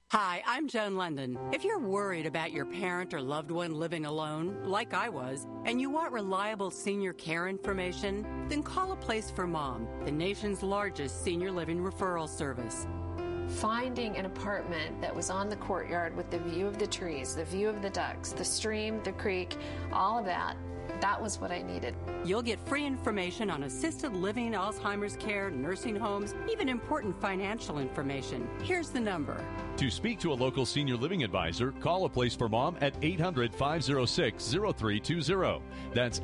Hi, I'm Joan London. If you're worried about your parent or loved one living alone, like I was, and you want reliable senior care information, then call A Place for Mom, the nation's largest senior living referral service. Finding an apartment that was on the courtyard with the view of the trees, the view of the ducks, the stream, the creek, all of that, that was what I needed. You'll get free information on assisted living, Alzheimer's care, nursing homes, even important financial information. Here's the number. To speak to a local senior living advisor, call A Place for Mom at 800-506-0320. That's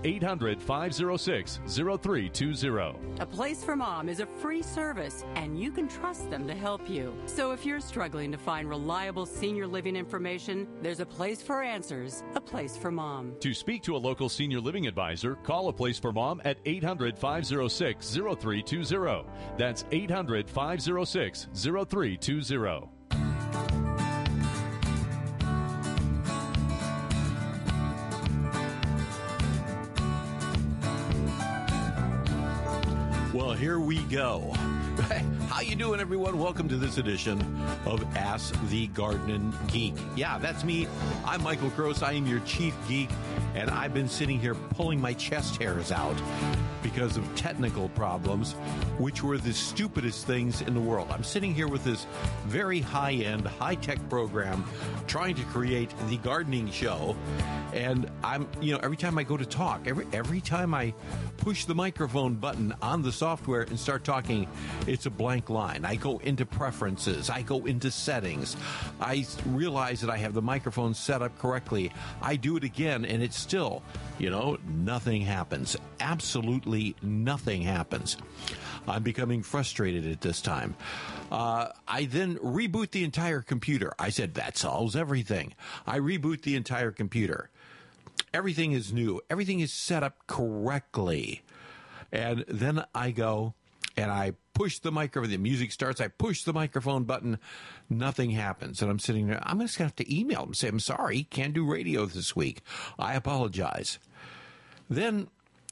800-506-0320. A Place for Mom is a free service, and you can trust them to help you. So if you're struggling to find reliable senior living information, there's a place for answers, A Place for Mom. To speak to a local senior living advisor, call A Place for Mom at 800-506-0320. That's 800-506-0320. Well, here we go. How you doing, everyone? Welcome to this edition of Ask the Gardening Geek. Yeah, that's me. I'm Michael Gross. I am your chief geek, and I've been sitting here pulling my chest hairs out because of technical problems, which were the stupidest things in the world. I'm sitting here with this very high-end, high-tech program trying to create the gardening show, and every time I go to talk, every time I push the microphone button on the software and start talking, it's a blank line. I go into preferences. I go into settings. I realize that I have the microphone set up correctly. I do it again, and it's still, nothing happens. Absolutely nothing happens. I'm becoming frustrated at this time. I then reboot the entire computer. I said, that solves everything. I reboot the entire computer. Everything is new. Everything is set up correctly. And then I go and I push the microphone. The music starts. I push the microphone button. Nothing happens. And I'm sitting there. I'm just going to have to email them and say, I'm sorry, can't do radio this week. I apologize. Then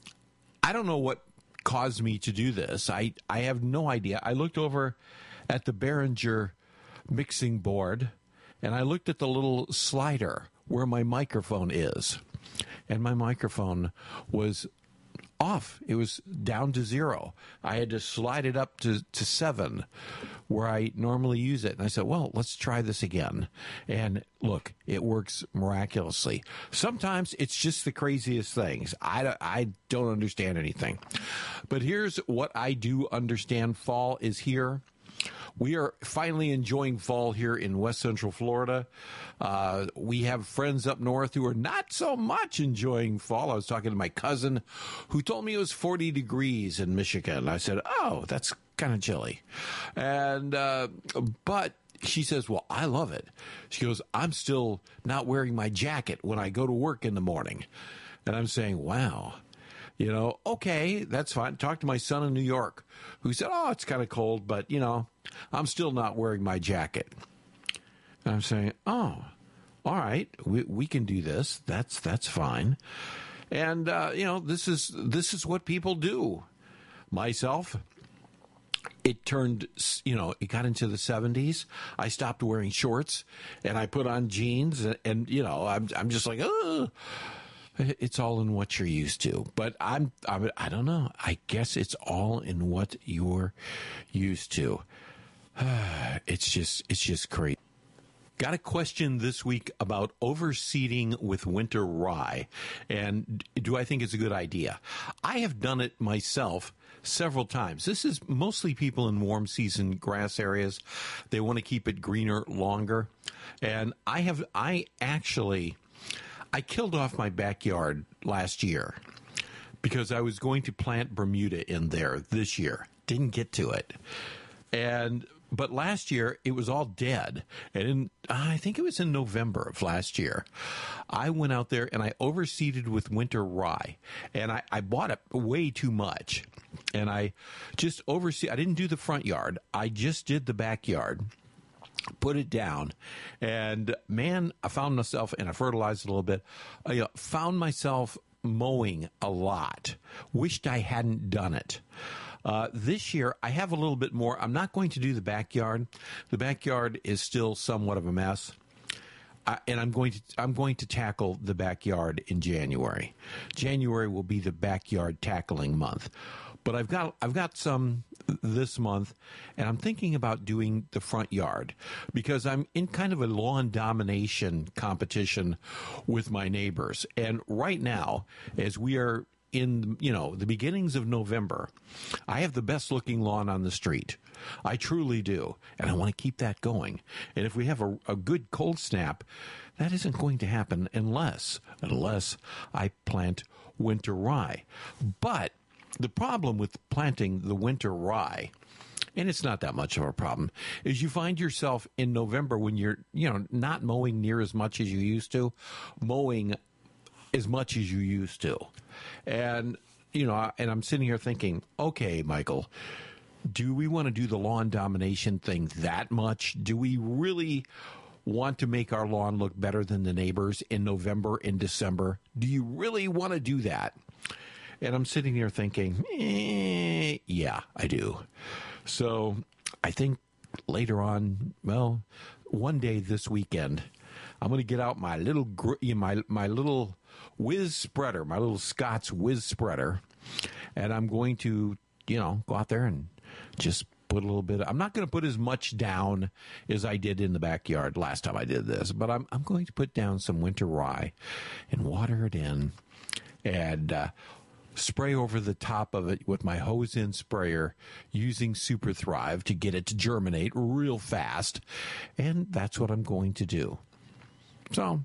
I don't know what caused me to do this. I have no idea. I looked over at the Behringer mixing board, and I looked at the little slider where my microphone is. And my microphone was off. It was down to 0. I had to slide it up to 7 where I normally use it. And I said, well, let's try this again. And look, it works miraculously. Sometimes it's just the craziest things. I don't understand anything. But here's what I do understand. Fall is here. We are finally enjoying fall here in West Central Florida. We have friends up north who are not so much enjoying fall. I was talking to my cousin who told me it was 40 degrees in Michigan. I said, oh, that's kind of chilly. And but she says, well, I love it. She goes, I'm still not wearing my jacket when I go to work in the morning. And I'm saying, wow. Okay, that's fine. Talked to my son in New York who said, oh, it's kind of cold, but, I'm still not wearing my jacket. And I'm saying, oh, all right, we can do this. That's fine. And, this is what people do. Myself, it turned, it got into the 70s. I stopped wearing shorts and I put on jeans and I'm just like, oh. It's all in what you're used to, but I don't know. I guess it's all in what you're used to. It's just crazy. Got a question this week about overseeding with winter rye, and do I think it's a good idea? I have done it myself several times. This is mostly people in warm season grass areas. They want to keep it greener longer, and I killed off my backyard last year because I was going to plant Bermuda in there this year. Didn't get to it. But last year, it was all dead. And I think it was in November of last year, I went out there and I overseeded with winter rye. And I bought it way too much. And I just overseeded. I didn't do the front yard. I just did the backyard. Put it down, and man, I found myself, and I fertilized a little bit, I found myself mowing a lot. Wished I hadn't done it. This year, I have a little bit more. I'm not going to do the backyard. The backyard is still somewhat of a mess. And I'm going to tackle the backyard in January. January will be the backyard tackling month. But I've got some this month, and I'm thinking about doing the front yard because I'm in kind of a lawn domination competition with my neighbors. And right now, as we are in the beginnings of November, I have the best looking lawn on the street. I truly do, and I want to keep that going. And if we have a good cold snap, that isn't going to happen unless I plant winter rye. But the problem with planting the winter rye, and it's not that much of a problem, is you find yourself in November when you're not mowing near as much as you used to, mowing as much as you used to. And and I'm sitting here thinking, okay, Michael, do we want to do the lawn domination thing that much? Do we really want to make our lawn look better than the neighbors in November and December? Do you really want to do that? And I'm sitting here thinking, yeah, I do. So I think later on, well, one day this weekend, I'm going to get out my little my little whiz spreader, my little Scott's whiz spreader, and I'm going to go out there and just put a little bit. I'm not going to put as much down as I did in the backyard last time I did this, but I'm going to put down some winter rye and water it in and spray over the top of it with my hose-in sprayer using Super Thrive to get it to germinate real fast, and that's what I'm going to do. So,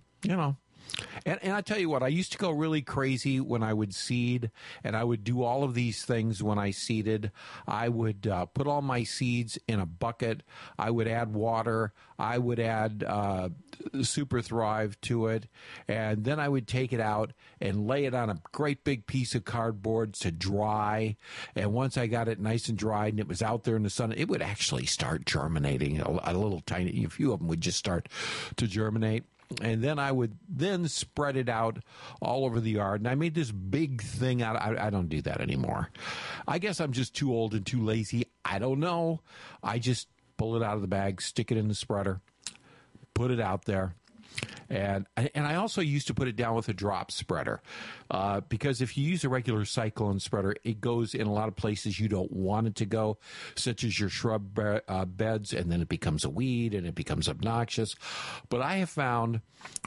And I tell you what, I used to go really crazy when I would seed, and I would do all of these things when I seeded. I would put all my seeds in a bucket. I would add water. I would add Super Thrive to it, and then I would take it out and lay it on a great big piece of cardboard to dry. And once I got it nice and dried and it was out there in the sun, it would actually start germinating. A little tiny, a few of them would just start to germinate. And then I would spread it out all over the yard. And I made this big thing out. I don't do that anymore. I guess I'm just too old and too lazy. I don't know. I just pull it out of the bag, stick it in the spreader, put it out there. And I also used to put it down with a drop spreader because if you use a regular cyclone spreader, it goes in a lot of places you don't want it to go, such as your shrub beds, and then it becomes a weed and it becomes obnoxious. But I have found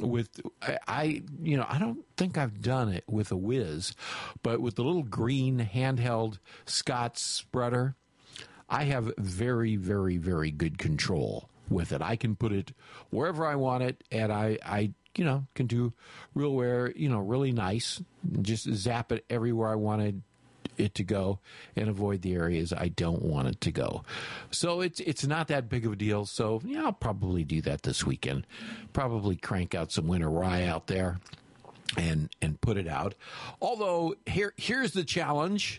I don't think I've done it with a whiz, but with the little green handheld Scott's spreader, I have very, very, very good control with it. I can put it wherever I want it, and I can do really nice, just zap it everywhere I wanted it to go and avoid the areas I don't want it to go. So it's not that big of a deal. So I'll probably do that this weekend. Probably crank out some winter rye out there and put it out. Although here's the challenge.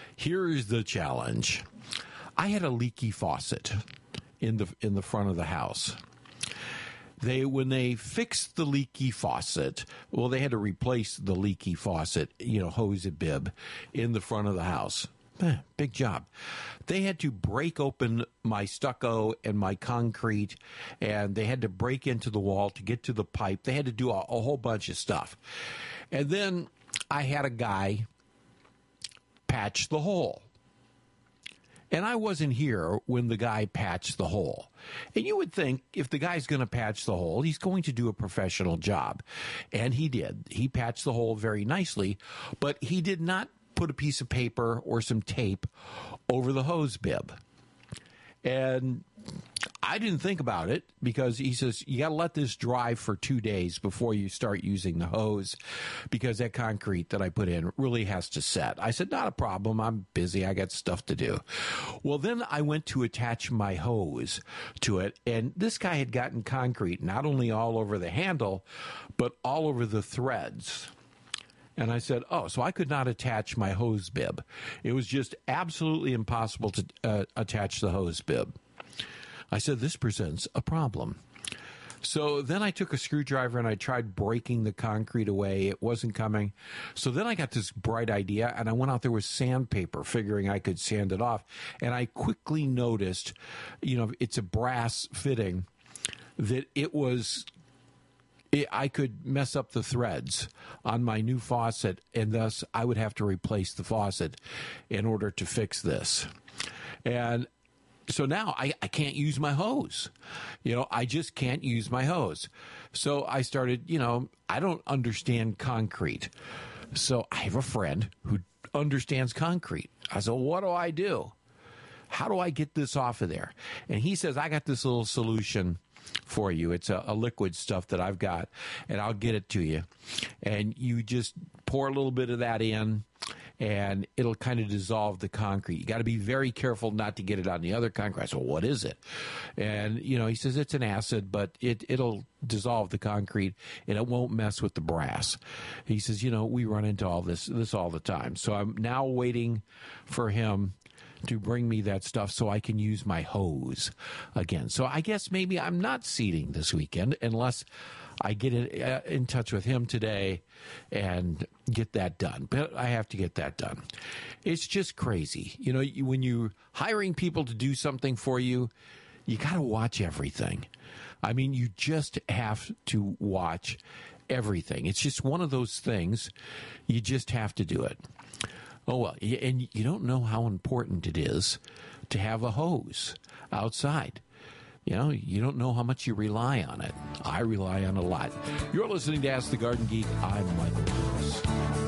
I had a leaky faucet in the front of the house. When they fixed the leaky faucet, well, they had to replace the leaky faucet, hose and bib in the front of the house. Big job. They had to break open my stucco and my concrete, and they had to break into the wall to get to the pipe. They had to do a whole bunch of stuff. And then I had a guy patch the hole. And I wasn't here when the guy patched the hole. And you would think if the guy's going to patch the hole, he's going to do a professional job. And he did. He patched the hole very nicely, but he did not put a piece of paper or some tape over the hose bib. And I didn't think about it because he says, you got to let this dry for 2 days before you start using the hose because that concrete that I put in really has to set. I said, not a problem. I'm busy. I got stuff to do. Well, then I went to attach my hose to it, and this guy had gotten concrete not only all over the handle, but all over the threads. And I said, so I could not attach my hose bib. It was just absolutely impossible to attach the hose bib. I said, this presents a problem. So then I took a screwdriver and I tried breaking the concrete away. It wasn't coming. So then I got this bright idea and I went out there with sandpaper, figuring I could sand it off. And I quickly noticed, it's a brass fitting, that I could mess up the threads on my new faucet, and thus I would have to replace the faucet in order to fix this. And so now I can't use my hose. I just can't use my hose. So I started, I don't understand concrete. So I have a friend who understands concrete. I said, what do I do? How do I get this off of there? And he says, I got this little solution for you. It's a liquid stuff that I've got, and I'll get it to you. And you just pour a little bit of that in, and it'll kind of dissolve the concrete. You got to be very careful not to get it on the other concrete. I said, what is it? And, he says it's an acid, but it'll dissolve the concrete, and it won't mess with the brass. He says, we run into all this all the time. So I'm now waiting for him to bring me that stuff so I can use my hose again. So I guess maybe I'm not seeding this weekend unless I get in touch with him today and get that done. But I have to get that done. It's just crazy. When you're hiring people to do something for you, you got to watch everything. I mean, you just have to watch everything. It's just one of those things. You just have to do it. Oh, well, and you don't know how important it is to have a hose outside. You don't know how much you rely on it. I rely on it a lot. You're listening to Ask the Garden Geek. I'm Michael Lewis.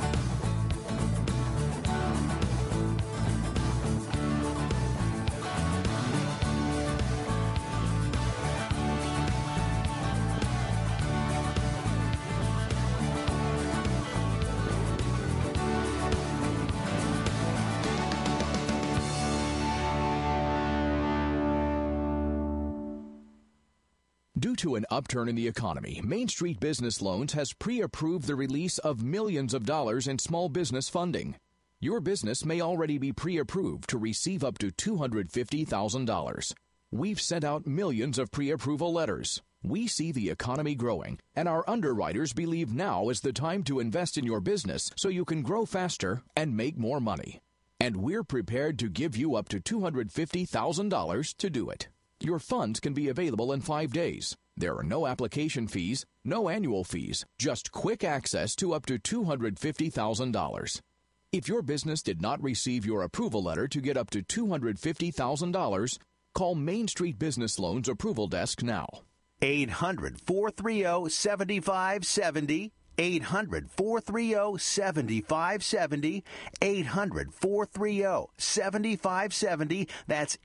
Due to an upturn in the economy, Main Street Business Loans has pre-approved the release of millions of dollars in small business funding. Your business may already be pre-approved to receive up to $250,000. We've sent out millions of pre-approval letters. We see the economy growing, and our underwriters believe now is the time to invest in your business so you can grow faster and make more money. And we're prepared to give you up to $250,000 to do it. Your funds can be available in 5 days. There are no application fees, no annual fees, just quick access to up to $250,000. If your business did not receive your approval letter to get up to $250,000, call Main Street Business Loans Approval Desk now. 800-430-7570. 800-430-7570. 800-430-7570. That's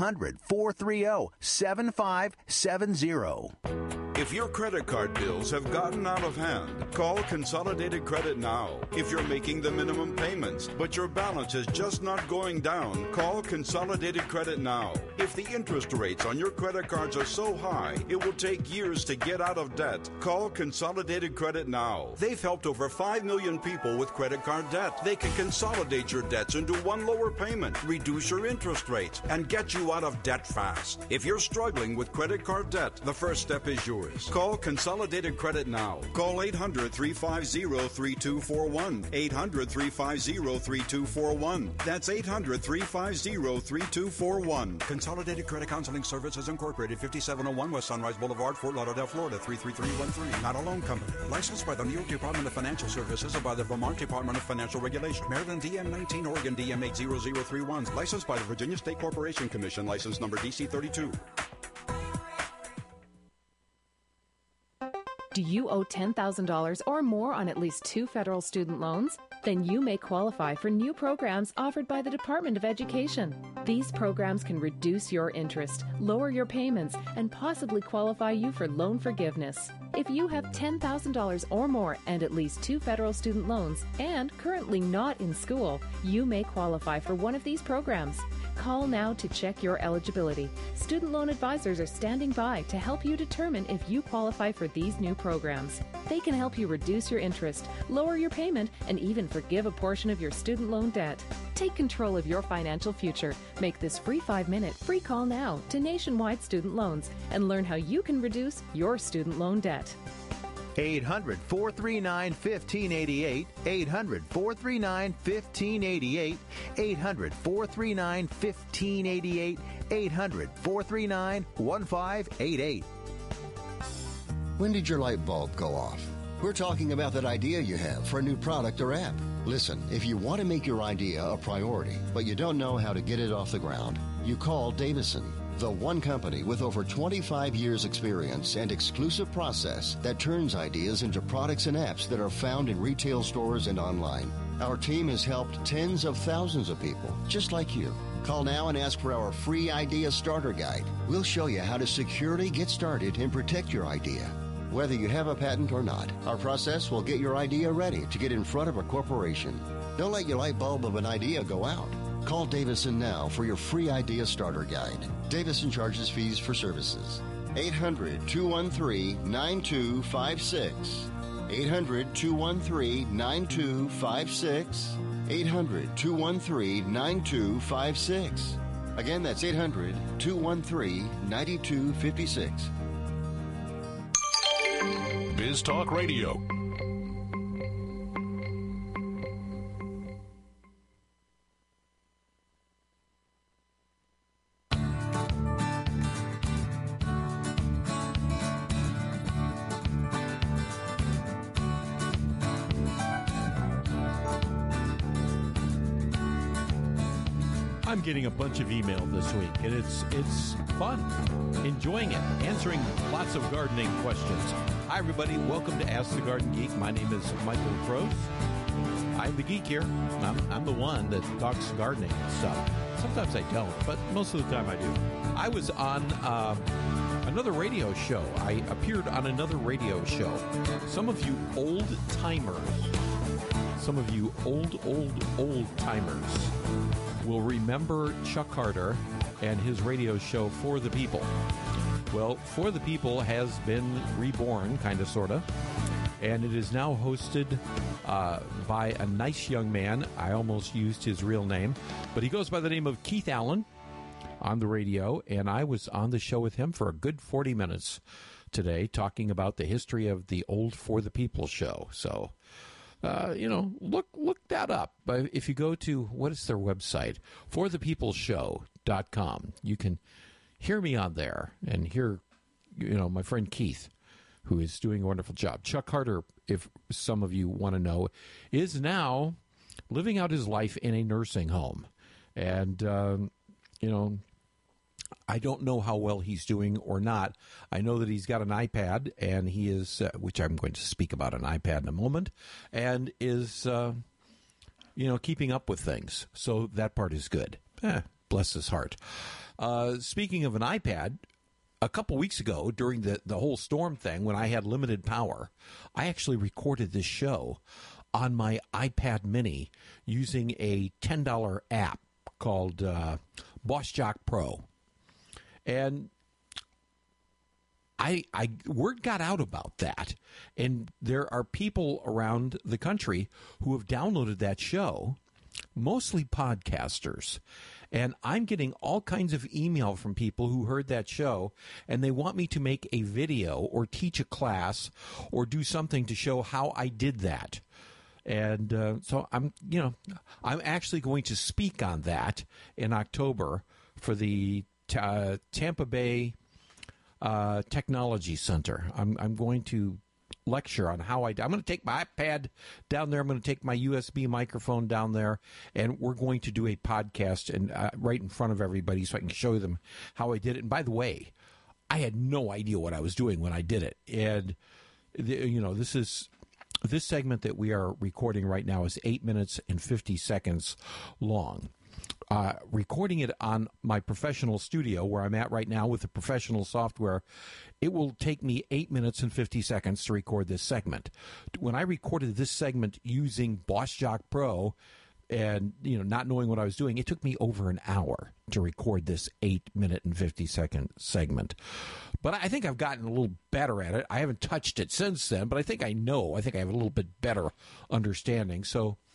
800-430-7570. If your credit card bills have gotten out of hand, call Consolidated Credit now. If you're making the minimum payments, but your balance is just not going down, call Consolidated Credit now. If the interest rates on your credit cards are so high, it will take years to get out of debt. Call Consolidated Credit now. They've helped over 5 million people with credit card debt. They can consolidate your debts into one lower payment, reduce your interest rates, and get you out of debt fast. If you're struggling with credit card debt, the first step is yours. Call Consolidated Credit now. Call 800-350-3241. 800-350-3241. That's 800-350-3241. Consolidated Credit Counseling Services Incorporated, 5701 West Sunrise Boulevard, Fort Lauderdale, Florida, 33313. Not a loan company. Licensed by the New York Department of Financial Services and by the Vermont Department of Financial Regulation. Maryland DM 19, Oregon DM 80031. Licensed by the Virginia State Corporation Commission. License number DC 32. Do you owe $10,000 or more on at least 2 federal student loans? Then you may qualify for new programs offered by the Department of Education. These programs can reduce your interest, lower your payments, and possibly qualify you for loan forgiveness. If you have $10,000 or more and at least 2 federal student loans and currently not in school, you may qualify for one of these programs. Call now to check your eligibility. Student loan advisors are standing by to help you determine if you qualify for these new programs. They can help you reduce your interest, lower your payment, and even forgive a portion of your student loan debt. Take control of your financial future. Make this free 5-minute free call now to Nationwide Student Loans and learn how you can reduce your student loan debt. 800-439-1588, 800-439-1588, 800-439-1588, 800-439-1588. When did your light bulb go off? We're talking about that idea you have for a new product or app. Listen, if you want to make your idea a priority, but you don't know how to get it off the ground, you call Davison, the one company with over 25 years experience and exclusive process that turns ideas into products and apps that are found in retail stores and online. Our team has helped tens of thousands of people, just like you. Call now and ask for our free idea starter guide. We'll show you how to securely get started and protect your idea. Whether you have a patent or not, our process will get your idea ready to get in front of a corporation. Don't let your light bulb of an idea go out. Call Davison now for your free idea starter guide. Davison charges fees for services. 800-213-9256. 800-213-9256. 800-213-9256. Again, that's 800-213-9256. Biz Talk Radio. I'm getting a bunch of email this week, and it's fun. Enjoying it. Answering lots of gardening questions. Hi, everybody. Welcome to Ask the Garden Geek. My name is Michael Gross. I'm the geek here. I'm the one that talks gardening stuff. Sometimes I don't, but most of the time I do. I was on another radio show. I appeared on another radio show. Some of you old-timers, some of you old-timers will remember Chuck Carter and his radio show For the People. Well, For the People has been reborn, kind of, sort of, and it is now hosted by a nice young man. I almost used his real name, but he goes by the name of Keith Allen on the radio, and I was on the show with him for a good 40 minutes today talking about the history of the old For the People show. So, look that up. But if you go to, what is their website? forthepeopleshow.com. You can hear me on there and hear, my friend Keith, who is doing a wonderful job. Chuck Carter, if some of you want to know, is now living out his life in a nursing home. And, I don't know how well he's doing or not. I know that he's got an iPad, and he is, which I'm going to speak about an iPad in a moment, and is, keeping up with things. So that part is good. Bless his heart. Speaking of an iPad, a couple weeks ago during the whole storm thing, when I had limited power, I actually recorded this show on my iPad mini using a $10 app called BossJock Pro. And word got out about that, and there are people around the country who have downloaded that show, mostly podcasters, and I'm getting all kinds of email from people who heard that show, and they want me to make a video or teach a class or do something to show how I did that. And so I'm actually going to speak on that in October for the Tampa Bay Technology Center. I'm going to lecture on how I'm going to take my iPad down there. I'm going to take my USB microphone down there, and we're going to do a podcast and right in front of everybody so I can show them how I did it. And by the way, I had no idea what I was doing when I did it. And this segment that we are recording right now is 8 minutes and 50 seconds long. Recording it on my professional studio where I'm at right now with the professional software, it will take me 8 minutes and 50 seconds to record this segment. When I recorded this segment using BossJock Pro and, not knowing what I was doing, it took me over an hour to record this 8 minute and 50 second segment. But I think I've gotten a little better at it. I haven't touched it since then, but I think I have a little bit better understanding. So,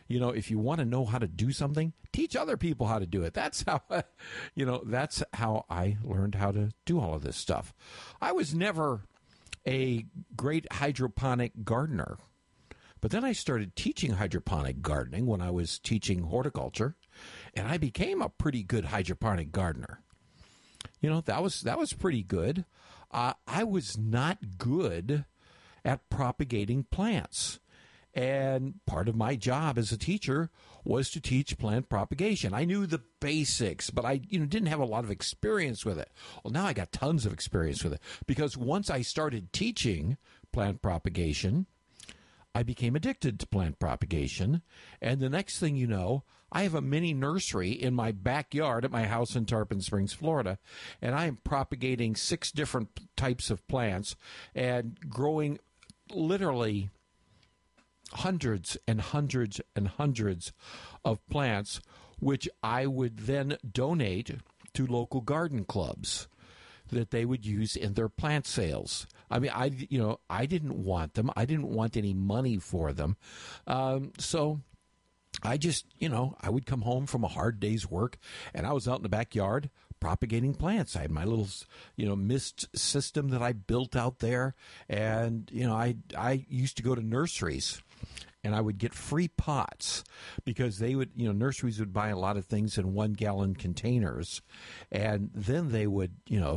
if you want to know how to do something, teach other people how to do it. That's how, that's how I learned how to do all of this stuff. I was never a great hydroponic gardener, but then I started teaching hydroponic gardening when I was teaching horticulture, and I became a pretty good hydroponic gardener. That was pretty good. I was not good at propagating plants. And part of my job as a teacher was to teach plant propagation. I knew the basics, but I didn't have a lot of experience with it. Well, now I got tons of experience with it, because once I started teaching plant propagation, I became addicted to plant propagation. And the next thing you know, I have a mini nursery in my backyard at my house in Tarpon Springs, Florida, and I am propagating 6 different types of plants and growing literally hundreds and hundreds and hundreds of plants, which I would then donate to local garden clubs that they would use in their plant sales. I mean, I didn't want them. I didn't want any money for them. So I just, I would come home from a hard day's work, and I was out in the backyard propagating plants. I had my little, mist system that I built out there. And, I used to go to nurseries, and I would get free pots, because they would, nurseries would buy a lot of things in 1-gallon containers, and then they would,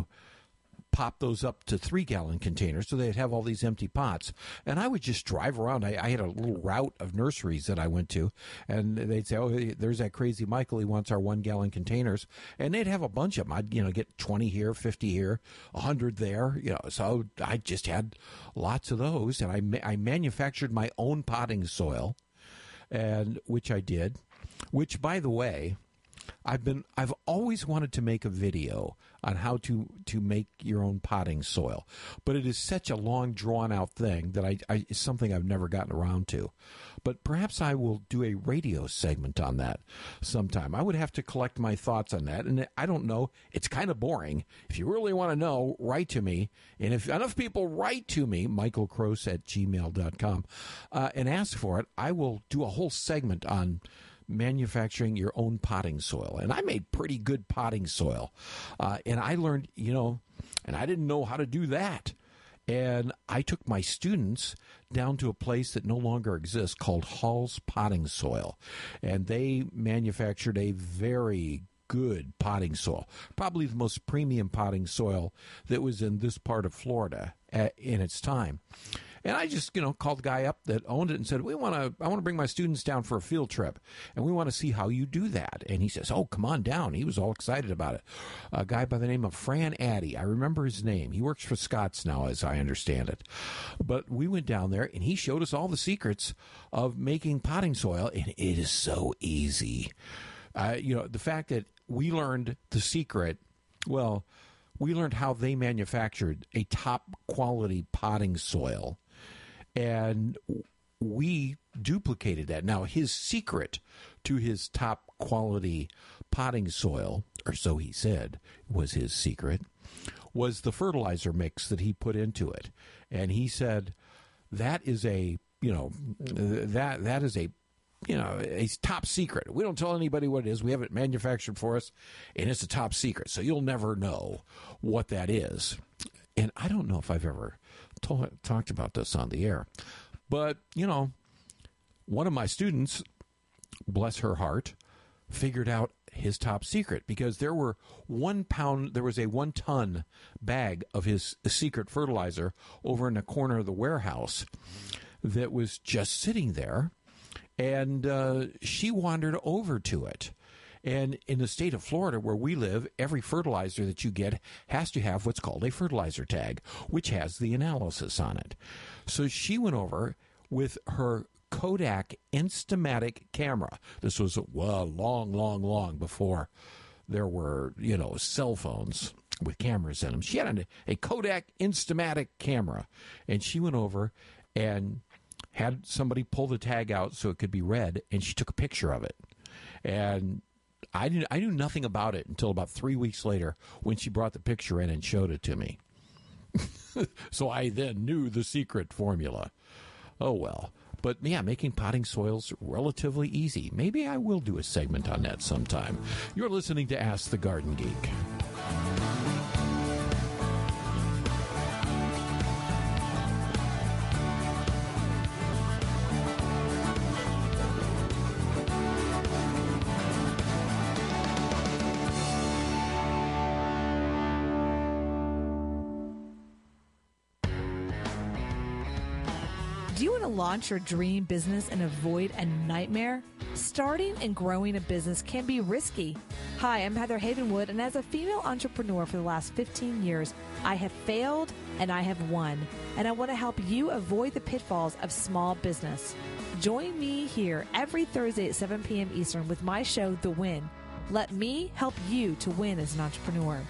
pop those up to 3-gallon containers, so they'd have all these empty pots. And I would just drive around. I had a little route of nurseries that I went to, and they'd say, oh, there's that crazy Michael, he wants our 1-gallon containers. And they'd have a bunch of them. I'd, get 20 here, 50 here, 100 there, so I just had lots of those. And I manufactured my own potting soil, and which I did, which, by the way, I've always wanted to make a video on how to make your own potting soil, but it is such a long, drawn-out thing that it's something I've never gotten around to. But perhaps I will do a radio segment on that sometime. I would have to collect my thoughts on that, and I don't know. It's kind of boring. If you really want to know, write to me, and if enough people write to me, michaelcrose@gmail.com, and ask for it, I will do a whole segment on manufacturing your own potting soil. And I made pretty good potting soil. And I learned, and I didn't know how to do that. And I took my students down to a place that no longer exists called Hall's Potting Soil. And they manufactured a very good potting soil, probably the most premium potting soil that was in this part of Florida in its time. And I just, called the guy up that owned it and said, I want to bring my students down for a field trip, and we want to see how you do that. And he says, oh, come on down. He was all excited about it. A guy by the name of Fran Addy. I remember his name. He works for Scotts now, as I understand it. But we went down there, and he showed us all the secrets of making potting soil, and it is so easy. The fact that we learned the secret, well, we learned how they manufactured a top quality potting soil, and we duplicated that. Now, his secret to his top quality potting soil, or so he said was his secret, was the fertilizer mix that he put into it. And he said that is a top secret. We don't tell anybody what it is. We have it manufactured for us, and it's a top secret. So you'll never know what that is. And I don't know if I've ever talked about this on the air. But, one of my students, bless her heart, figured out his top secret, because there was a 1-ton bag of his secret fertilizer over in the corner of the warehouse that was just sitting there. And she wandered over to it. And in the state of Florida, where we live, every fertilizer that you get has to have what's called a fertilizer tag, which has the analysis on it. So she went over with her Kodak Instamatic camera. This was long before there were, cell phones with cameras in them. She had a Kodak Instamatic camera, and she went over and had somebody pull the tag out so it could be read, and she took a picture of it. And I knew nothing about it until about 3 weeks later, when she brought the picture in and showed it to me. So I then knew the secret formula. Oh, well. But yeah, making potting soils relatively easy. Maybe I will do a segment on that sometime. You're listening to Ask the Garden Geek. Do you want to launch your dream business and avoid a nightmare? Starting and growing a business can be risky. Hi, I'm Heather Havenwood, and as a female entrepreneur for the last 15 years, I have failed and I have won. And I want to help you avoid the pitfalls of small business. Join me here every Thursday at 7 p.m. Eastern with my show, The Win. Let me help you to win as an entrepreneur.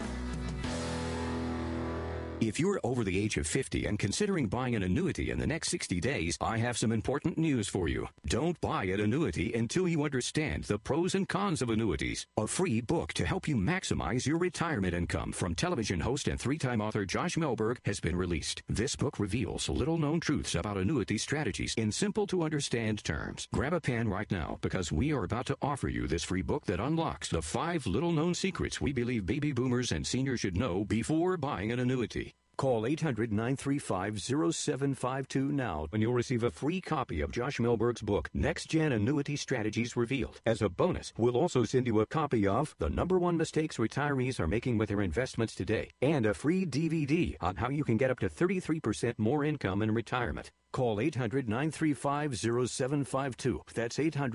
If you're over the age of 50 and considering buying an annuity in the next 60 days, I have some important news for you. Don't buy an annuity until you understand the pros and cons of annuities. A free book to help you maximize your retirement income from television host and three-time author Josh Melberg has been released. This book reveals little-known truths about annuity strategies in simple-to-understand terms. Grab a pen right now because we are about to offer you this free book that unlocks the 5 little-known secrets we believe baby boomers and seniors should know before buying an annuity. Call 800-935-0752 now and you'll receive a free copy of Josh Melberg's book, Next Gen Annuity Strategies Revealed. As a bonus, we'll also send you a copy of The #1 Mistakes Retirees Are Making with Their Investments Today and a free DVD on how you can get up to 33% more income in retirement. Call 800-935-0752. That's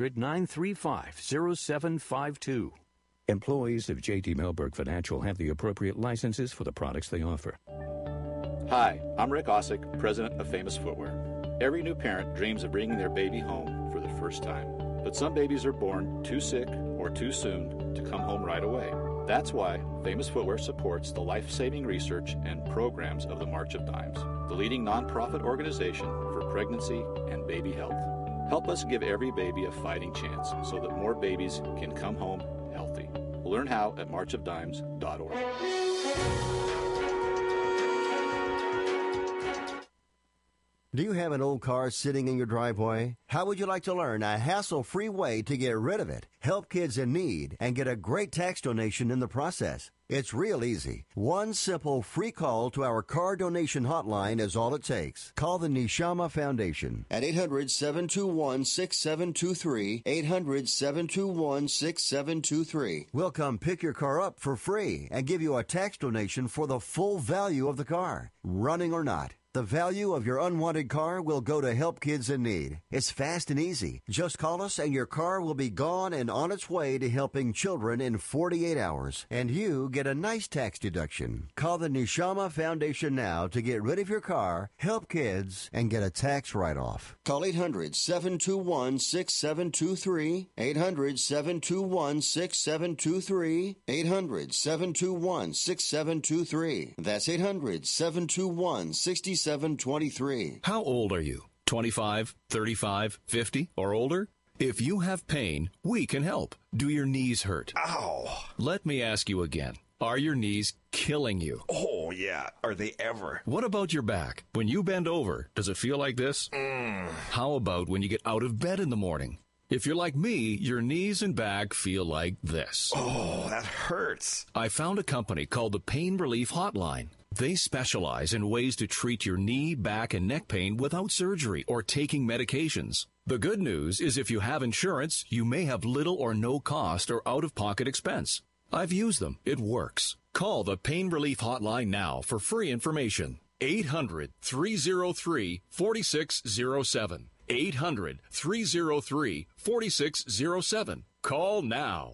800-935-0752. Employees of J.D. Melberg Financial have the appropriate licenses for the products they offer. Hi, I'm Rick Osick, president of Famous Footwear. Every new parent dreams of bringing their baby home for the first time. But some babies are born too sick or too soon to come home right away. That's why Famous Footwear supports the life-saving research and programs of the March of Dimes, the leading nonprofit organization for pregnancy and baby health. Help us give every baby a fighting chance so that more babies can come home healthy. Learn how at marchofdimes.org. Do you have an old car sitting in your driveway? How would you like to learn a hassle-free way to get rid of it, help kids in need, and get a great tax donation in the process? It's real easy. One simple free call to our car donation hotline is all it takes. Call the Neshama Foundation at 800-721-6723, 800-721-6723. We'll come pick your car up for free and give you a tax donation for the full value of the car, running or not. The value of your unwanted car will go to help kids in need. It's fast and easy. Just call us and your car will be gone and on its way to helping children in 48 hours. And you get a nice tax deduction. Call the Neshama Foundation now to get rid of your car, help kids, and get a tax write-off. Call 800-721-6723, 800-721-6723, 800-721-6723. That's 800-721-6723. 723. How old are you? 25, 35, 50, or older? If you have pain, we can help. Do your knees hurt? Ow! Let me ask you again. Are your knees killing you? Oh, yeah. Are they ever? What about your back? When you bend over, does it feel like this? How about when you get out of bed in the morning? If you're like me, your knees and back feel like this. Oh, that hurts. I found a company called the Pain Relief Hotline. They specialize in ways to treat your knee, back, and neck pain without surgery or taking medications. The good news is if you have insurance, you may have little or no cost or out-of-pocket expense. I've used them. It works. Call the Pain Relief Hotline now for free information. 800-303-4607. 800-303-4607. Call now.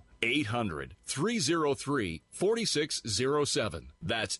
800-303-4607. That's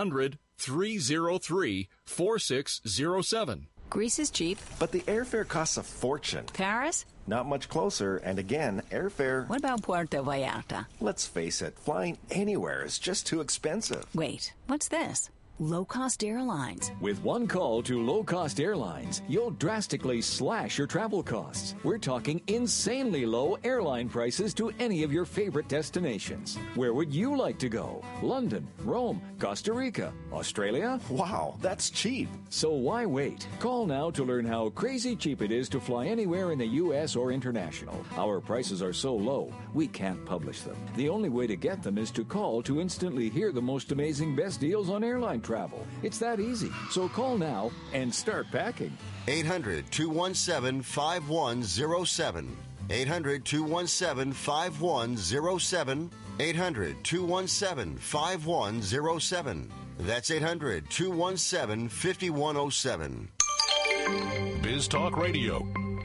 800-303-4607. Greece is cheap. But the airfare costs a fortune. Paris? Not much closer, and again, airfare... What about Puerto Vallarta? Let's face it, flying anywhere is just too expensive. Wait, what's this? Low Cost Airlines. With one call to Low Cost Airlines, you'll drastically slash your travel costs. We're talking insanely low airline prices to any of your favorite destinations. Where would you like to go? London, Rome, Costa Rica, Australia? Wow, that's cheap. So why wait? Call now to learn how crazy cheap it is to fly anywhere in the U.S. or international. Our prices are so low, we can't publish them. The only way to get them is to call to instantly hear the most amazing best deals on airline travel. It's that easy. So call now and start packing. 800-217-5107. 800-217-5107. 800-217-5107. That's 800-217-5107. Biz Talk Radio.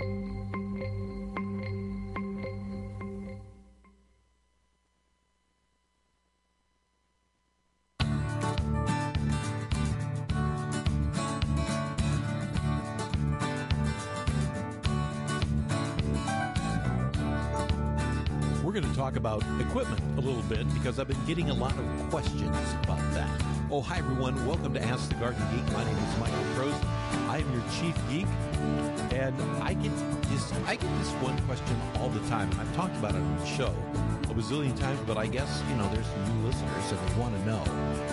We're going to talk about equipment a little bit because I've been getting a lot of questions about that. Oh, hi, everyone. Welcome to Ask the Garden Geek. My name is Michael Croce. I am your chief geek, and I get this one question all the time. I've talked about it on the show a bazillion times, but I guess, there's some new listeners that they want to know.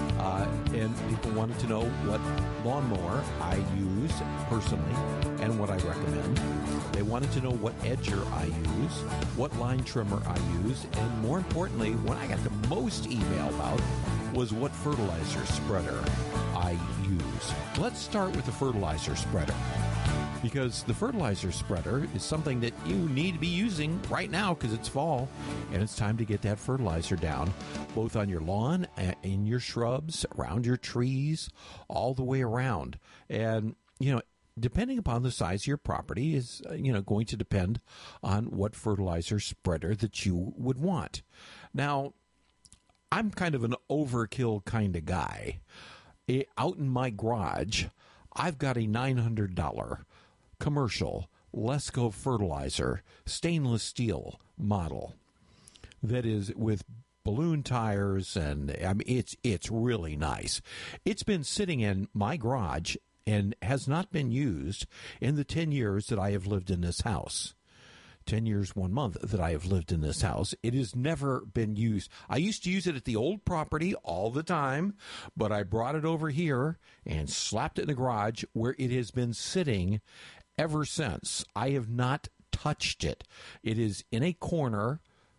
And people wanted to know what lawnmower I use personally and what I recommend. They wanted to know what edger I use, what line trimmer I use, and more importantly, what I got the most email about was what fertilizer spreader I use. Let's start with the fertilizer spreader, because the fertilizer spreader is something that you need to be using right now because it's fall and it's time to get that fertilizer down, both on your lawn, in your shrubs, around your trees, all the way around. And, depending upon the size of your property is, going to depend on what fertilizer spreader that you would want. Now, I'm kind of an overkill kind of guy. Out in my garage, I've got a $900 commercial Lesco fertilizer stainless steel model that is with balloon tires, and it's really nice. It's been sitting in my garage and has not been used in the 10 years that I have lived in this house. 10 years, 1 month that I have lived in this house. It has never been used. I used to use it at the old property all the time, but I brought it over here and slapped it in the garage where it has been sitting ever since. I have not touched it. It is in a corner.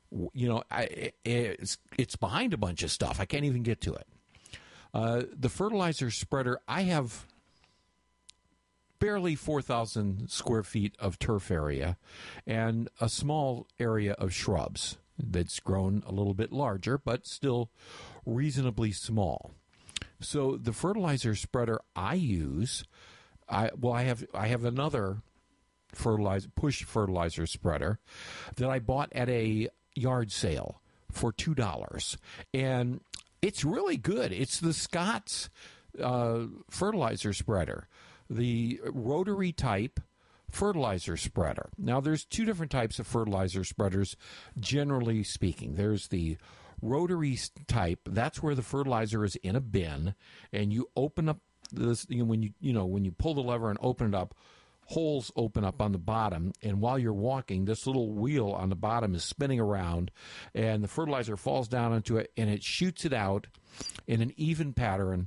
It's behind a bunch of stuff. I can't even get to it. The fertilizer spreader, I have barely 4,000 square feet of turf area and a small area of shrubs that's grown a little bit larger, but still reasonably small. So the fertilizer spreader I use, I have another push fertilizer spreader that I bought at a yard sale for $2, and it's really good. It's the Scott's fertilizer spreader, the rotary type fertilizer spreader. Now, there's two different types of fertilizer spreaders, generally speaking. There's the rotary type. That's where the fertilizer is in a bin, and you open up this. When you pull the lever and open it up, holes open up on the bottom, and while you're walking, this little wheel on the bottom is spinning around, and the fertilizer falls down into it, and it shoots it out in an even pattern.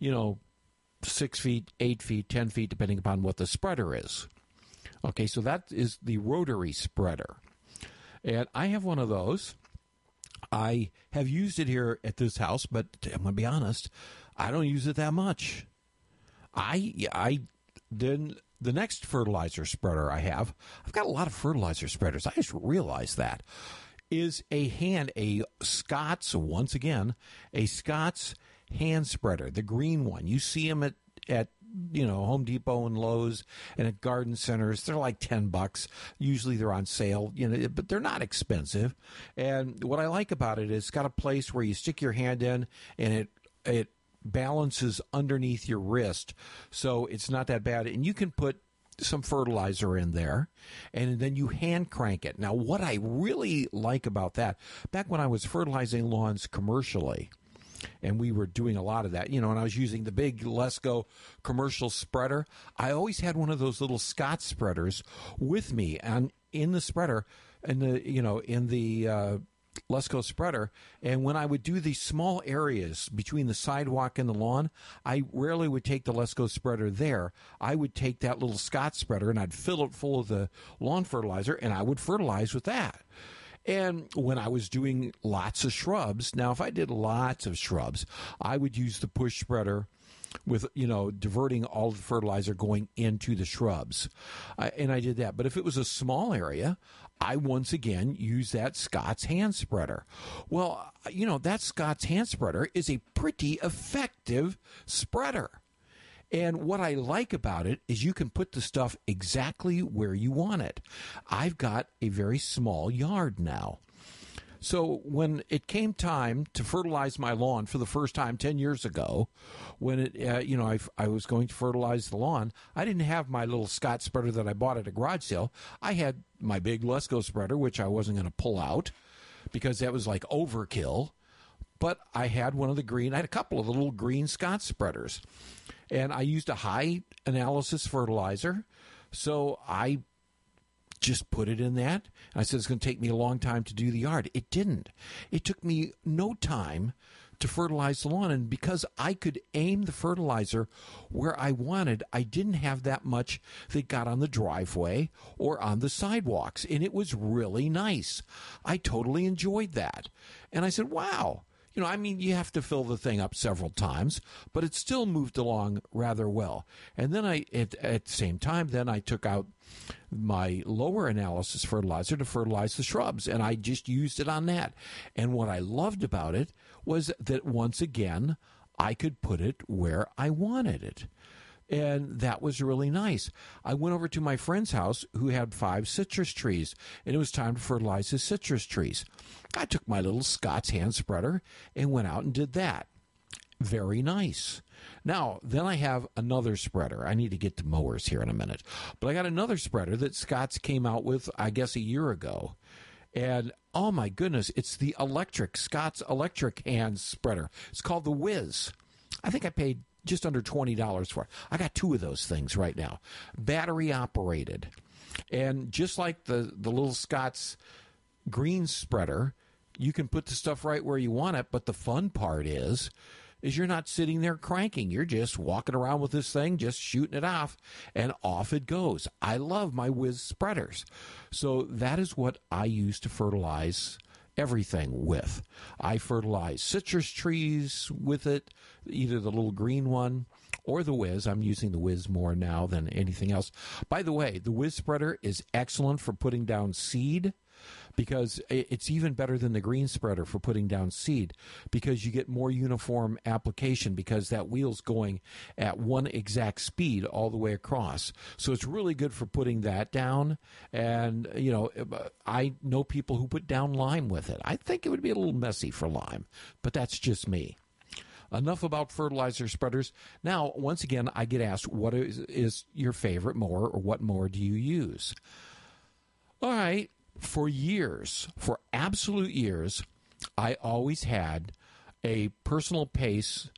6 feet, 8 feet, 10 feet, depending upon what the spreader is. Okay, so that is the rotary spreader. And I have one of those. I have used it here at this house, but I'm going to be honest, I don't use it that much. Then the next fertilizer spreader I've got a lot of fertilizer spreaders. I just realized that, is a Scott's, once again, a Scott's hand spreader, the green one. You see them at Home Depot and Lowe's and at garden centers. They're like $10. Usually they're on sale, but they're not expensive. And what I like about it is it's got a place where you stick your hand in and it balances underneath your wrist, so it's not that bad. And you can put some fertilizer in there, and then you hand crank it. Now, what I really like about that, back when I was fertilizing lawns commercially, and we were doing a lot of that, and I was using the big Lesco commercial spreader. I always had one of those little Scott spreaders with me, and in the spreader, in the Lesco spreader, and when I would do these small areas between the sidewalk and the lawn, I rarely would take the Lesco spreader there. I would take that little Scott spreader and I'd fill it full of the lawn fertilizer, and I would fertilize with that. And when I was doing lots of shrubs, now if I did lots of shrubs, I would use the push spreader with, diverting all the fertilizer going into the shrubs. And I did that. But if it was a small area, I once again use that Scott's hand spreader. Well, that Scott's hand spreader is a pretty effective spreader. And what I like about it is you can put the stuff exactly where you want it. I've got a very small yard now. So when it came time to fertilize my lawn for the first time 10 years ago, when I was going to fertilize the lawn, I didn't have my little Scott spreader that I bought at a garage sale. I had my big Lesco spreader, which I wasn't going to pull out because that was like overkill. But I had I had a couple of little green Scott spreaders. And I used a high analysis fertilizer, so I just put it in that. I said it's going to take me a long time to do the yard. It didn't. It took me no time to fertilize the lawn. And because I could aim the fertilizer where I wanted, I didn't have that much that got on the driveway or on the sidewalks. And it was really nice. I totally enjoyed that. And I said, wow. You have to fill the thing up several times, but it still moved along rather well. And then at the same time, I took out my lower analysis fertilizer to fertilize the shrubs, and I just used it on that. And what I loved about it was that once again, I could put it where I wanted it. And that was really nice. I went over to my friend's house who had 5 citrus trees, and it was time to fertilize his citrus trees. I took my little Scott's hand spreader and went out and did that. Very nice. Now, then I have another spreader. I need to get to mowers here in a minute. But I got another spreader that Scott's came out with, I guess, a year ago. And, oh my goodness, it's the Scott's electric hand spreader. It's called the Whiz. I think I paid just under $20 for it. I got 2 of those things right now. Battery operated. And just like the little Scott's green spreader, you can put the stuff right where you want it, but the fun part is you're not sitting there cranking. You're just walking around with this thing, just shooting it off, and off it goes. I love my Whiz spreaders. So that is what I use to fertilize everything with. I fertilize citrus trees with it, either the little green one or the Whiz. I'm using the Whiz more now than anything else. By the way, the Whiz spreader is excellent for putting down seed, because it's even better than the green spreader for putting down seed, because you get more uniform application because that wheel's going at one exact speed all the way across. So it's really good for putting that down. And, I know people who put down lime with it. I think it would be a little messy for lime, but that's just me. Enough about fertilizer spreaders. Now, once again, I get asked, what is your favorite mower, or what mower do you use? All right. For absolute years, I always had a Personal Pace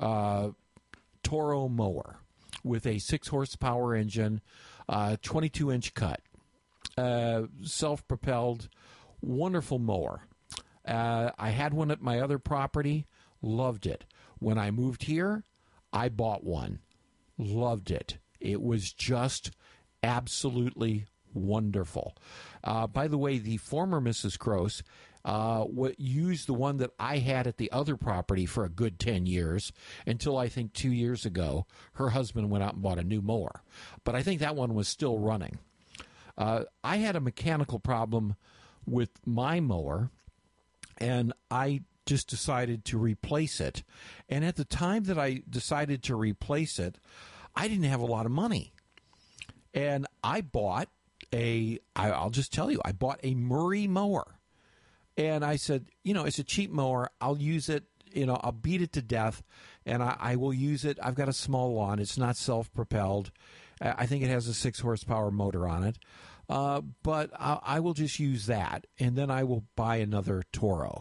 Toro mower with a 6-horsepower engine, 22-inch cut, self-propelled, wonderful mower. I had one at my other property, loved it. When I moved here, I bought one, loved it. It was just absolutely wonderful. By the way, the former Mrs. Gross used the one that I had at the other property for a good 10 years, until I think 2 years ago, her husband went out and bought a new mower. But I think that one was still running. I had a mechanical problem with my mower, and I just decided to replace it. And at the time that I decided to replace it, I didn't have a lot of money. And I bought I'll just tell you, I bought a Murray mower. And I said, it's a cheap mower. I'll use it. I'll beat it to death, and I will use it. I've got a small lawn. It's not self-propelled. I think it has a 6-horsepower motor on it. But I will just use that, and then I will buy another Toro.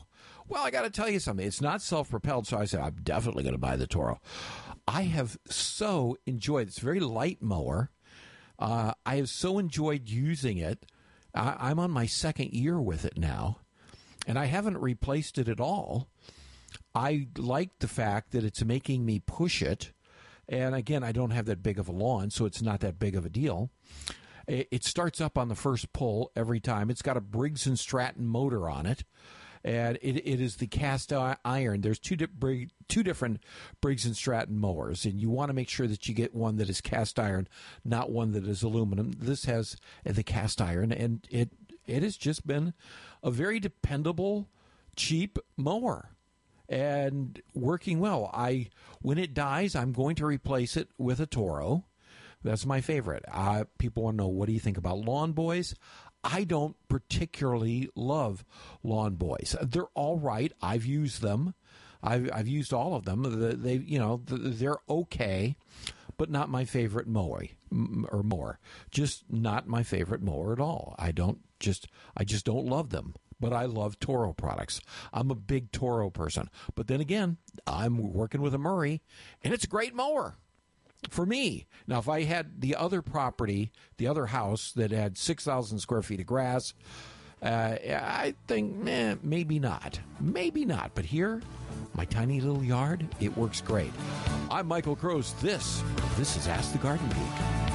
Well, I got to tell you something. It's not self-propelled, so I said, I'm definitely going to buy the Toro. I have so enjoyed it. It's a very light mower. I have so enjoyed using it. I'm on my second year with it now, and I haven't replaced it at all. I like the fact that it's making me push it. And again, I don't have that big of a lawn, so it's not that big of a deal. It starts up on the first pull every time. It's got a Briggs & Stratton motor on it. And it is the cast iron. There's two different Briggs & Stratton mowers, and you want to make sure that you get one that is cast iron, not one that is aluminum. This has the cast iron, and it has just been a very dependable, cheap mower. And working well. When it dies, I'm going to replace it with a Toro. That's my favorite. People want to know, what do you think about Lawn Boys? I don't particularly love Lawn Boys. They're all right. I've used them. I've used all of them. They're okay, but not my favorite mower. Just not my favorite mower at all. I just don't love them. But I love Toro products. I'm a big Toro person. But then again, I'm working with a Murray, and it's a great mower for me. Now, if I had the other property, the other house that had 6,000 square feet of grass, I think, maybe not. Maybe not. But here, my tiny little yard, it works great. I'm Michael Gross. This is Ask the Garden Geek.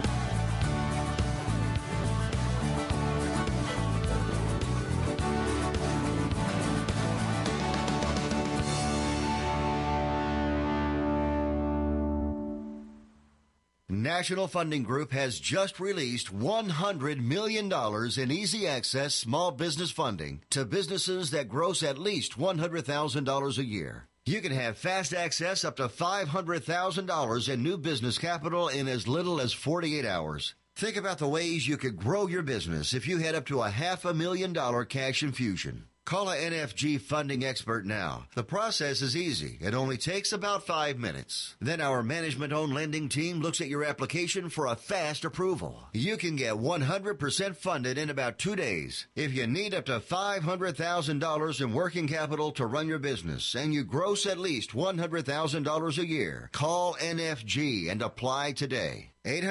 National Funding Group has just released $100 million in easy access small business funding to businesses that gross at least $100,000 a year. You can have fast access up to $500,000 in new business capital in as little as 48 hours. Think about the ways you could grow your business if you had up to $500,000 cash infusion. Call a NFG funding expert now. The process is easy. It only takes about 5 minutes. Then our management-owned lending team looks at your application for a fast approval. You can get 100% funded in about 2 days. If you need up to $500,000 in working capital to run your business and you gross at least $100,000 a year, call NFG and apply today.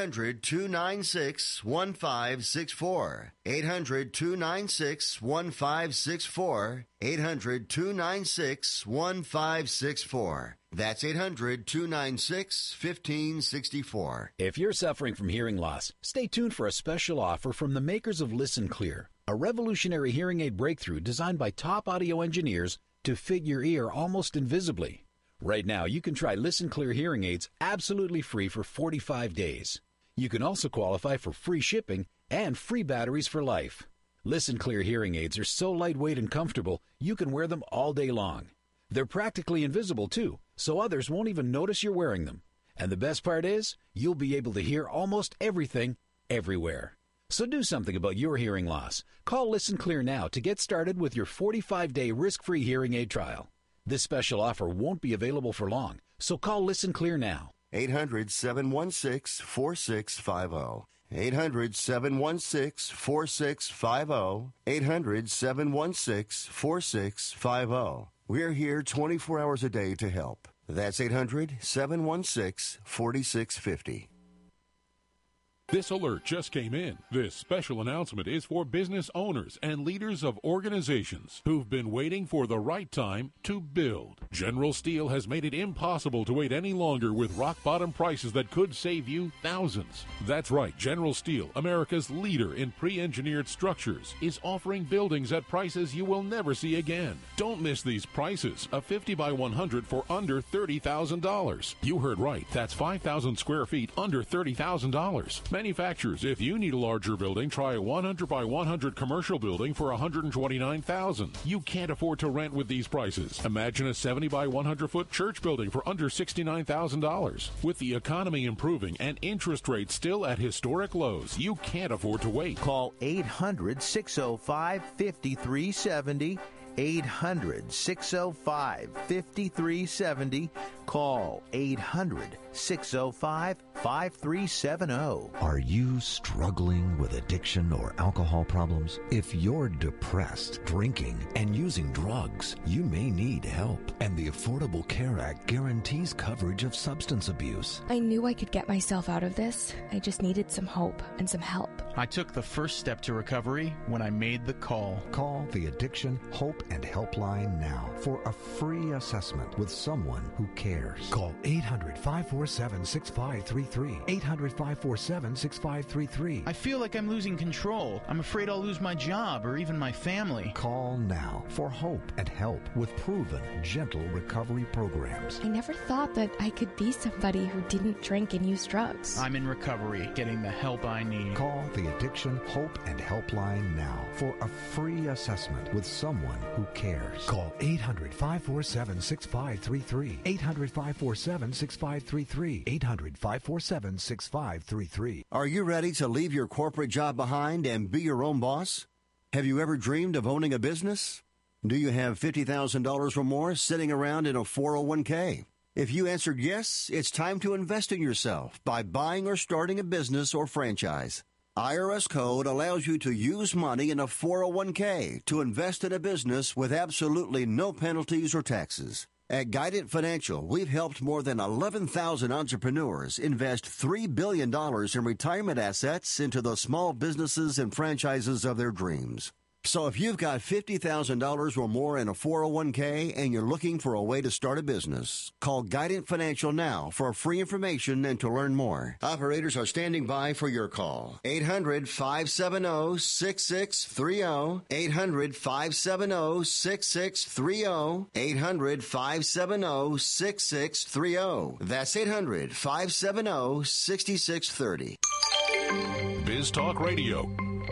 800-296-1564. 800-296-1564. 800-296-1564. That's 800-296-1564. If you're suffering from hearing loss, stay tuned for a special offer from the makers of Listen Clear, a revolutionary hearing aid breakthrough designed by top audio engineers to fit your ear almost invisibly. Right now, you can try Listen Clear hearing aids absolutely free for 45 days. You can also qualify for free shipping and free batteries for life. Listen Clear hearing aids are so lightweight and comfortable, you can wear them all day long. They're practically invisible, too, so others won't even notice you're wearing them. And the best part is, you'll be able to hear almost everything, everywhere. So do something about your hearing loss. Call Listen Clear now to get started with your 45-day risk-free hearing aid trial. This special offer won't be available for long, so call Listen Clear now. 800-716-4650. 800-716-4650. 800-716-4650. We're here 24 hours a day to help. That's 800-716-4650. This alert just came in. This special announcement is for business owners and leaders of organizations who've been waiting for the right time to build. General Steel has made it impossible to wait any longer with rock-bottom prices that could save you thousands. That's right, General Steel, America's leader in pre-engineered structures, is offering buildings at prices you will never see again. Don't miss these prices. A 50 by 100 for under $30,000. You heard right. That's 5,000 square feet under $30,000. Manufacturers, if you need a larger building, try a 100 by 100 commercial building for $129,000. You can't afford to rent with these prices. Imagine a 70 by 100 foot church building for under $69,000. With the economy improving and interest rates still at historic lows, you can't afford to wait. Call 800-605-5370. 800-605-5370. Call 800-605-5370. Are you struggling with addiction or alcohol problems? If you're depressed, drinking, and using drugs, you may need help. And the Affordable Care Act guarantees coverage of substance abuse. I knew I could get myself out of this. I just needed some hope and some help. I took the first step to recovery when I made the call. Call the Addiction, Hope, and Helpline now for a free assessment with someone who cares. Call 800-547-6533. 800-547-6533. I feel like I'm losing control. I'm afraid I'll lose my job or even my family. Call now for hope and help with proven, gentle recovery programs. I never thought that I could be somebody who didn't drink and use drugs. I'm in recovery, getting the help I need. Call the Addiction, Hope, and Helpline now for a free assessment with someone who cares. Call 800-547-6533. 800-547-6533. 800-547-6533. Are you ready to leave your corporate job behind and be your own boss? Have you ever dreamed of owning a business? Do you have $50,000 or more sitting around in a 401k? If you answered yes, it's time to invest in yourself by buying or starting a business or franchise. IRS code allows you to use money in a 401k to invest in a business with absolutely no penalties or taxes. At Guidant Financial, we've helped more than 11,000 entrepreneurs invest $3 billion in retirement assets into the small businesses and franchises of their dreams. So if you've got $50,000 or more in a 401k and you're looking for a way to start a business, call Guidant Financial now for free information and to learn more. Operators are standing by for your call. 800-570-6630. 800-570-6630. 800-570-6630. That's 800-570-6630. Biz Talk Radio.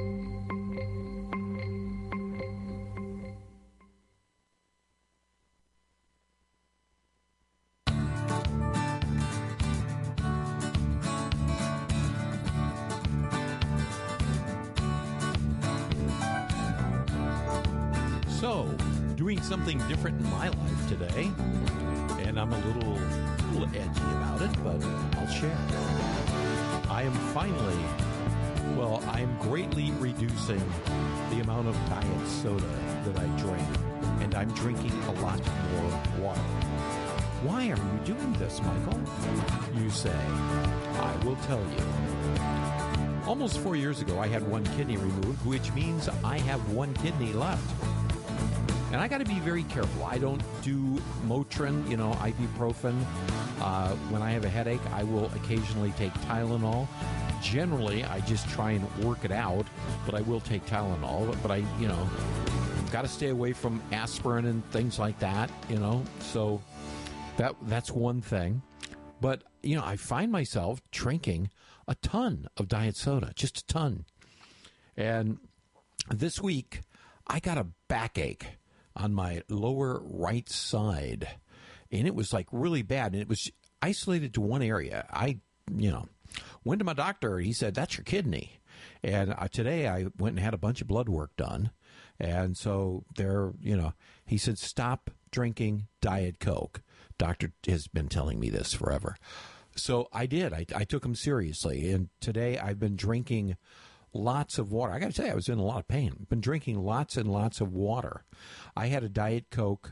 So, doing something different in my life today, and I'm a little edgy about it, but I'll share. I am greatly reducing the amount of diet soda that I drink, and I'm drinking a lot more water. Why are you doing this, Michael? You say. I will tell you. Almost 4 years ago, I had one kidney removed, which means I have one kidney left. And I got to be very careful. I don't do Motrin, ibuprofen. When I have a headache, I will occasionally take Tylenol. Generally, I just try and work it out, but I will take Tylenol. But I, got to stay away from aspirin and things like that, So that's one thing. But, I find myself drinking a ton of diet soda, just a ton. And this week, I got a backache on my lower right side, and it was like really bad, and it was isolated to one area. I went to my doctor. He said, that's your kidney. And today I went and had a bunch of blood work done, and so he said, stop drinking Diet Coke. Doctor has been telling me this forever. So I did. I took him seriously, and today I've been drinking lots of water. I got to tell you, I was in a lot of pain. I've been drinking lots and lots of water. I had a Diet Coke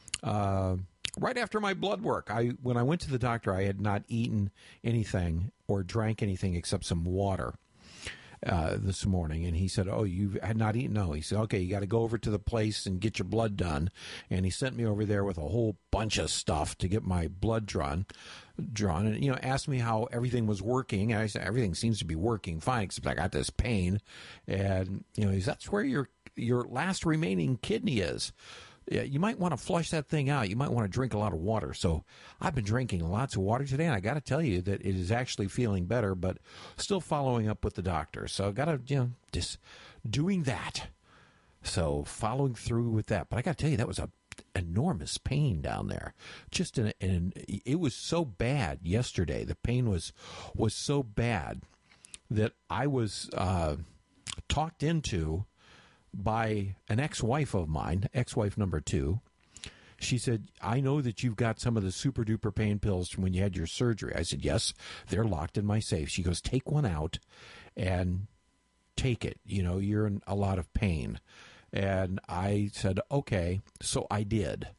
right after my blood work. When I went to the doctor, I had not eaten anything or drank anything except some water this morning. And he said, oh, you had not eaten? No. He said, okay, you got to go over to the place and get your blood done. And he sent me over there with a whole bunch of stuff to get my blood drawn, and asked me how everything was working. And I said, everything seems to be working fine, except I got this pain. And he said, that's where your last remaining kidney is. Yeah, you might want to flush that thing out. You might want to drink a lot of water. So I've been drinking lots of water today, and I got to tell you that it is actually feeling better, but still following up with the doctor. So I got to, just doing that. So following through with that. But I got to tell you, that was a enormous pain down there. Just it was so bad yesterday. The pain was so bad that I was talked into by an ex-wife of mine, ex-wife number 2. she said, I know that you've got some of the super duper pain pills from when you had your surgery. I said, yes, they're locked in my safe. She goes, take one out and take it. You're in a lot of pain. And I said, okay. So I did.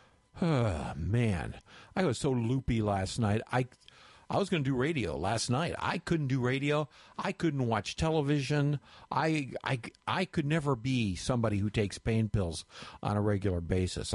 Man, I was so loopy last night. I was going to do radio last night. I couldn't do radio. I couldn't watch television. I could never be somebody who takes pain pills on a regular basis.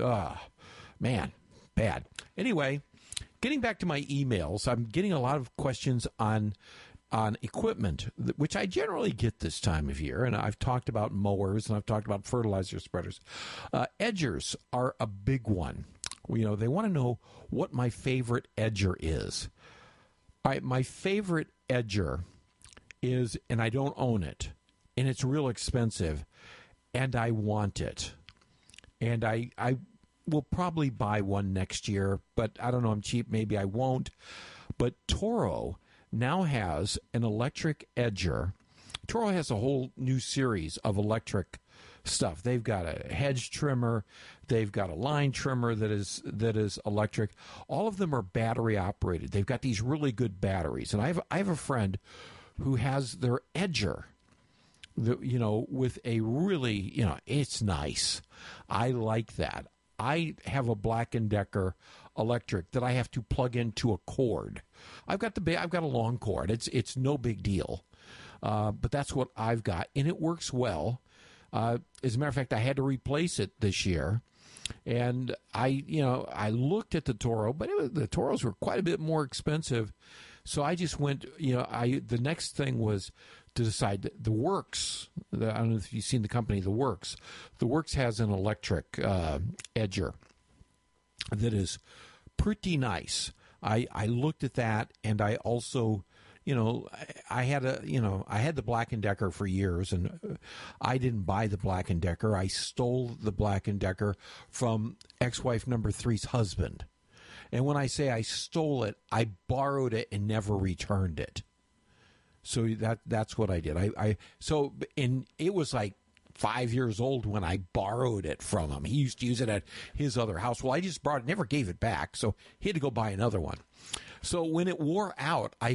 Man, bad. Anyway, getting back to my emails, I'm getting a lot of questions on equipment, which I generally get this time of year. And I've talked about mowers and I've talked about fertilizer spreaders. Edgers are a big one. They want to know what my favorite edger is. All right, my favorite edger is, and I don't own it, and it's real expensive, and I want it. And I will probably buy one next year, but I don't know, I'm cheap, maybe I won't. But Toro now has an electric edger. Toro has a whole new series of electric stuff. They've got a hedge trimmer, they've got a line trimmer that is electric. All of them are battery operated. They've got these really good batteries. And I have a friend who has their edger, with a really, it's nice. I like that. I have a Black & Decker electric that I have to plug into a cord. I've got a long cord. It's no big deal. But that's what I've got, and it works well. As a matter of fact, I had to replace it this year, and I looked at the Toro, but the Toros were quite a bit more expensive. So I just went. The next thing was to decide the Works. I don't know if you've seen the company, the Works. The Works has an electric edger that is pretty nice. I looked at that, and I also. I had the Black & Decker for years, and I didn't buy the Black & Decker. I stole the Black & Decker from ex-wife number 3's husband. And when I say I stole it, I borrowed it and never returned it. So that's what I did. And it was like 5 years old when I borrowed it from him. He used to use it at his other house. Well, I just borrowed it, never gave it back, so he had to go buy another one. So when it wore out, I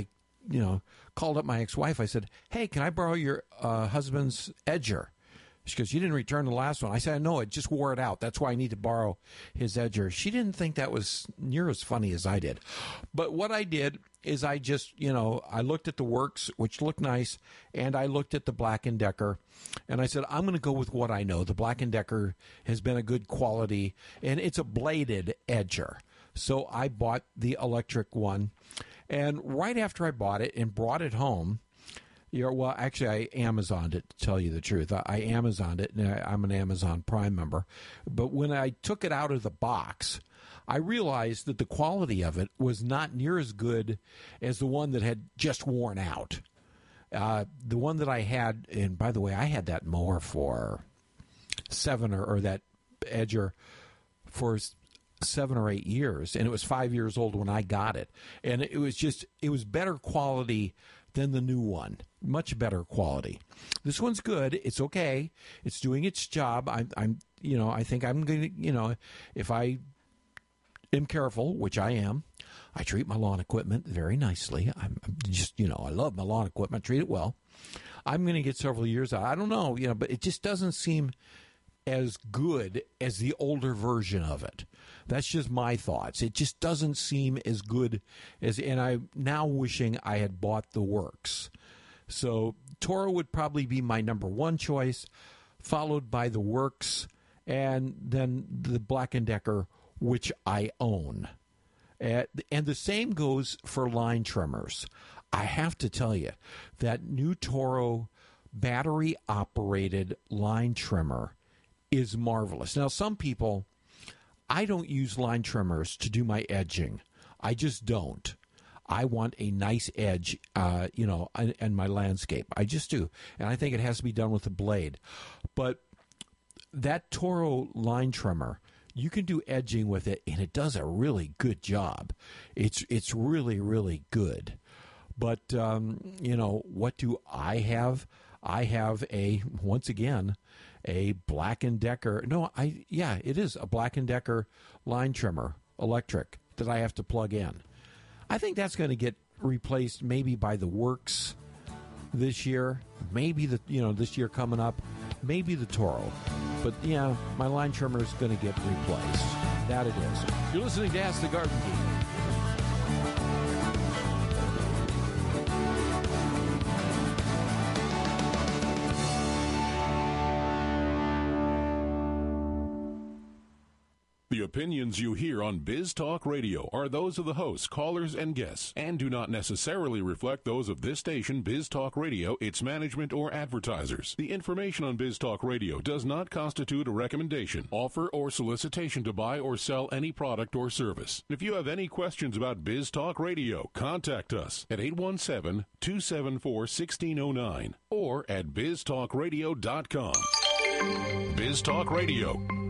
called up my ex-wife. I said, hey, can I borrow your husband's edger? She goes, you didn't return the last one. I said, no, it just wore it out. That's why I need to borrow his edger. She didn't think that was near as funny as I did. But what I did is I just, I looked at the Works, which looked nice, and I looked at the Black & Decker, and I said, I'm going to go with what I know. The Black & Decker has been a good quality, and it's a bladed edger. So I bought the electric one. And right after I bought it and brought it home, actually I Amazoned it, to tell you the truth. I Amazoned it, and I'm an Amazon Prime member. But when I took it out of the box, I realized that the quality of it was not near as good as the one that had just worn out. The one that I had, and by the way, I had that mower for that edger for 7 or 8 years, and it was 5 years old when I got it, and it was better quality than the new one, much better quality. This one's good. It's okay. It's doing its job. I think I'm going to, if I am careful, which I am, I treat my lawn equipment very nicely. I'm just, I love my lawn equipment. I treat it well. I'm going to get several years out. I don't know, but it just doesn't seem as good as the older version of it. That's just my thoughts. It just doesn't seem as good and I'm now wishing I had bought the Works. So Toro would probably be my number one choice, followed by the Works, and then the Black & Decker, which I own. And the same goes for line trimmers. I have to tell you, that new Toro battery-operated line trimmer is marvelous. Now, some people, I don't use line trimmers to do my edging. I just don't. I want a nice edge, in my landscape. I just do. And I think it has to be done with a blade. But that Toro line trimmer, you can do edging with it, and it does a really good job. It's really, really good. But, what do I have? I have once again, a Black & Decker. It is a Black & Decker line trimmer, electric, that I have to plug in. I think that's going to get replaced maybe by the Works this year, maybe this year coming up, maybe the Toro. But yeah, my line trimmer is going to get replaced. That it is. You're listening to Ask the Garden Geek. The opinions you hear on Biz Talk Radio are those of the hosts, callers, and guests, and do not necessarily reflect those of this station, Biz Talk Radio, its management, or advertisers. The information on Biz Talk Radio does not constitute a recommendation, offer, or solicitation to buy or sell any product or service. If you have any questions about Biz Talk Radio, contact us at 817-274-1609 or at biztalkradio.com. Biz Talk Radio.